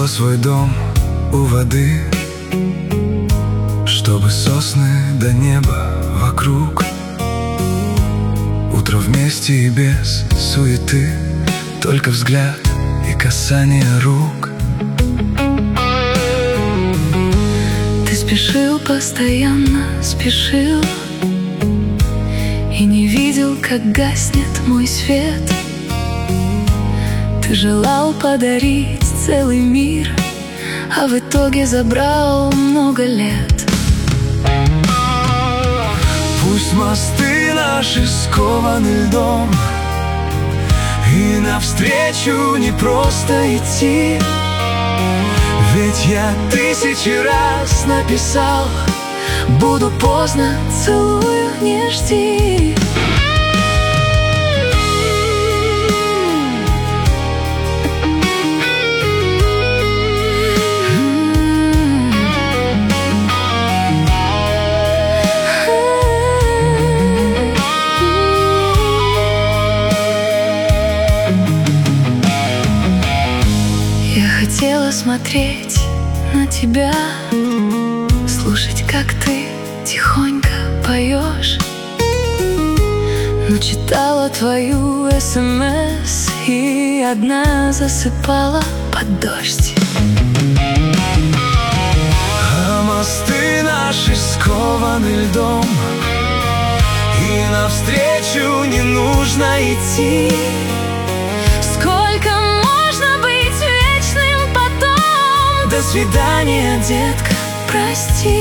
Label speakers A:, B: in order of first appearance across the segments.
A: построила свой дом у воды, чтобы сосны до неба вокруг. Утро вместе и без суеты, только взгляд и касание рук.
B: Ты спешил постоянно, спешил, и не видел, как гаснет мой свет. Ты желал подарить целый мир, а в итоге забрал много лет.
A: Пусть мосты наши скованы льдом, и навстречу не просто идти. Ведь я 1000 раз написал: буду поздно, целую, не жди. Я хотела смотреть на тебя, слушать, как ты тихонько поешь, но читала твою СМС и одна засыпала под дождь. А мосты наши скованы льдом, и навстречу не нужно идти.
B: Сколько можно быть вечным потом?
A: До свидания, детка,
B: Прости.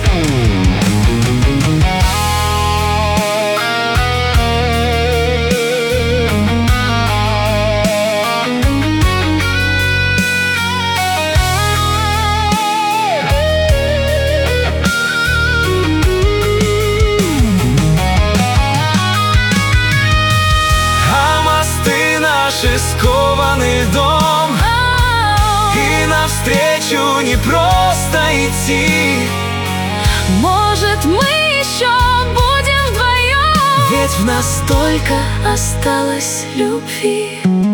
A: наши скованы льдом, и навстречу не просто идти.
B: Может, мы еще будем вдвоем,
A: ведь в нас
B: столько осталось любви.